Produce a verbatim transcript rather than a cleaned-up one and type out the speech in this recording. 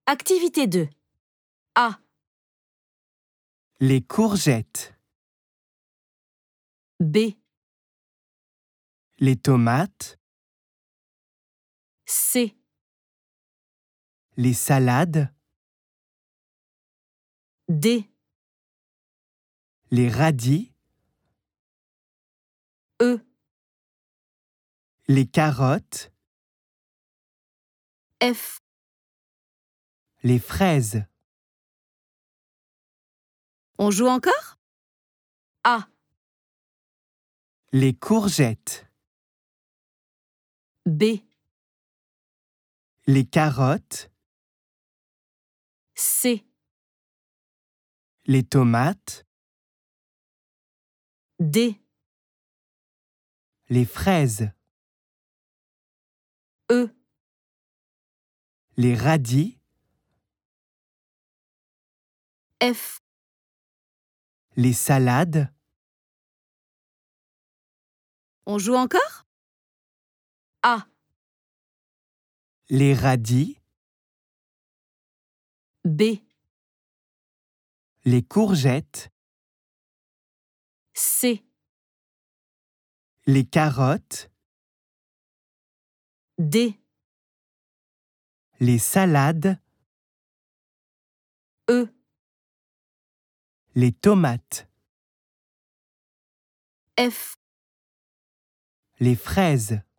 Activité deux. A. Les courgettes. B. Les tomates. C. Les salades. D. Les radis. E. Les carottes. F. Les fraises. On joue encore? A. Les courgettes. B. Les carottes. C. Les tomates. D. Les fraises. E. Les radis. F. Les salades. On joue encore? A. Les radis. B. Les courgettes. C. Les carottes. D. Les salades. E. Les tomates. F. Les fraises.